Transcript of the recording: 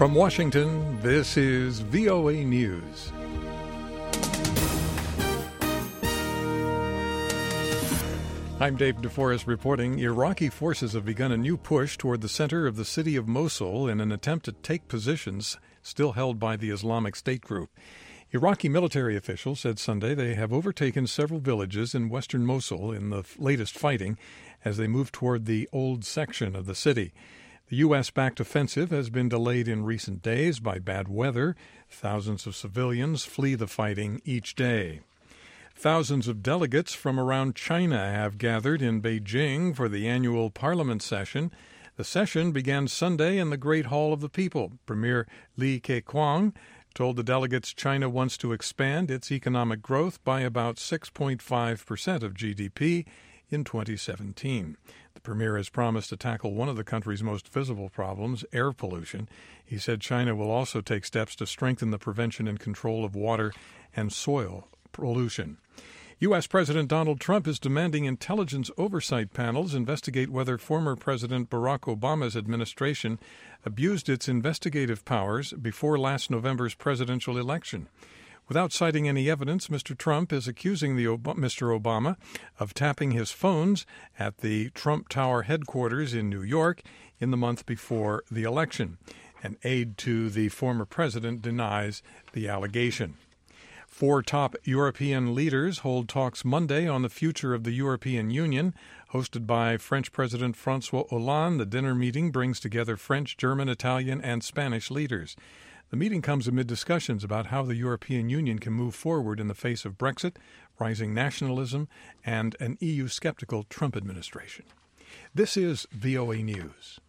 From Washington, this is VOA News. I'm Dave DeForest reporting Iraqi forces have begun a new push toward the center of the city of Mosul in an attempt to take positions still held by the Islamic State group. Iraqi military officials said Sunday they have overtaken several villages in western Mosul in the latest fighting as they move toward the old section of the city. The U.S.-backed offensive has been delayed in recent days by bad weather. Thousands of civilians flee the fighting each day. Thousands of delegates from around China have gathered in Beijing for the annual parliament session. The session began Sunday in the Great Hall of the People. Premier Li Keqiang told the delegates China wants to expand its economic growth by about 6.5% of GDP in 2017. The premier has promised to tackle one of the country's most visible problems, air pollution. He said China will also take steps to strengthen the prevention and control of water and soil pollution. U.S. President Donald Trump is demanding intelligence oversight panels investigate whether former President Barack Obama's administration abused its investigative powers before last November's presidential election. Without citing any evidence, Mr. Trump is accusing Mr. Obama of tapping his phones at the Trump Tower headquarters in New York in the month before the election. An aide to the former president denies the allegation. 4 top European leaders hold talks Monday on the future of the European Union. Hosted by French President François Hollande, the dinner meeting brings together French, German, Italian, and Spanish leaders. The meeting comes amid discussions about how the European Union can move forward in the face of Brexit, rising nationalism, and an EU-skeptical Trump administration. This is VOA News.